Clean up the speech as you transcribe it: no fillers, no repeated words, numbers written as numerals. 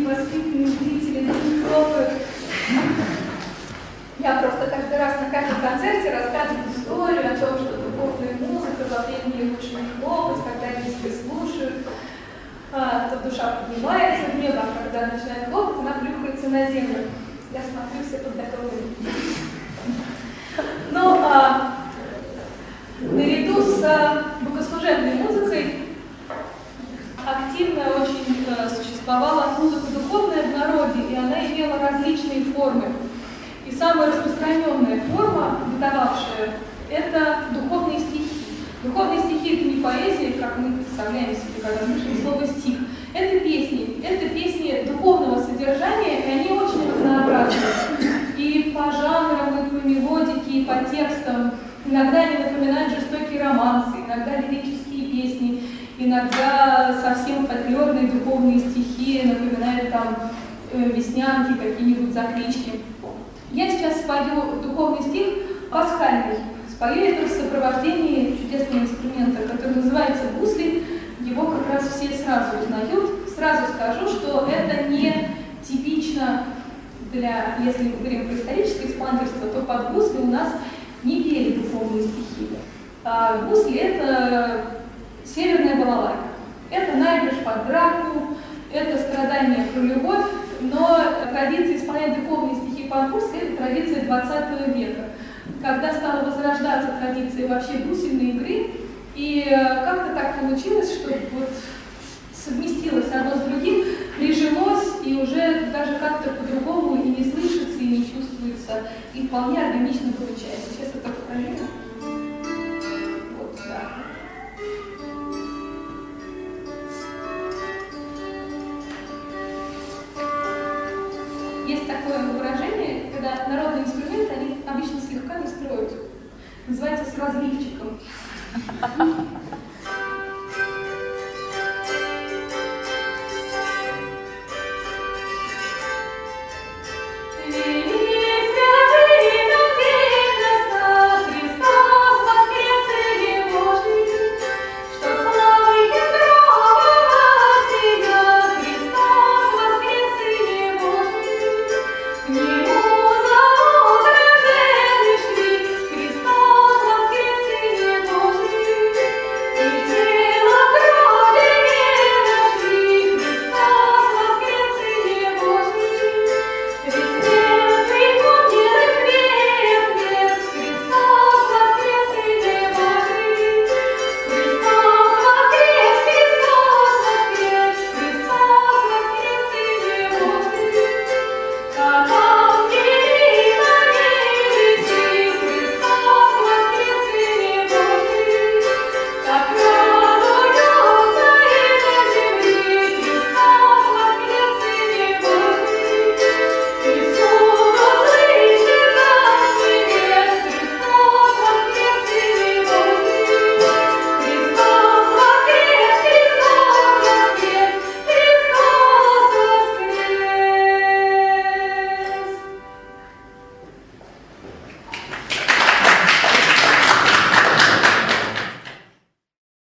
воспитанные зрители не хлопают. Я просто каждый раз на каждом концерте рассказываю историю о том, что духовная музыка во времени лучше не хлопать, когда люди слушают, то душа поднимается в небо, а когда начинает хлопать, она плюхается на землю. Я смотрю, все подготовлены. Но наряду с богослужебной музыкой активно очень существовала музыка духовная в народе, и она имела различные формы. И самая распространенная форма, бытовавшая, это духовные стихи. Духовные стихи — это не поэзия, как мы представляем себе, когда слышим слово «стих». Это песни духовного содержания, и они очень разнообразны. И по жанрам, и по мелодике, и по текстам. Иногда они напоминают жестокие романсы, иногда лирические песни, иногда совсем фольклорные духовные стихи, напоминают там веснянки, какие-нибудь заклички. Я сейчас спою духовный стих пасхальный. Спою это в сопровождении чудесного инструмента, который называется гусли. Его как раз все сразу узнают. Сразу скажу, что это не типично для, если мы говорим про историческое исполнительство, то под гусли у нас не пели духовные стихи. Гусли — это северная балалайка. Это наигрыш под драку, это страдание про любовь, но традиция исполнять духовные стихи под гусли — это традиция 20 века, когда стала возрождаться традиция вообще гусельной игры, и как-то так получилось, что вот совместилось одно с другим, прижилось, и уже даже как-то по-другому и не слышится, и не чувствуется, и вполне органично получается. Сейчас это покажу. Вот, да. Есть такое выражение, когда народные инструменты, они обычно слегка не строят. Называется «с разливчиком».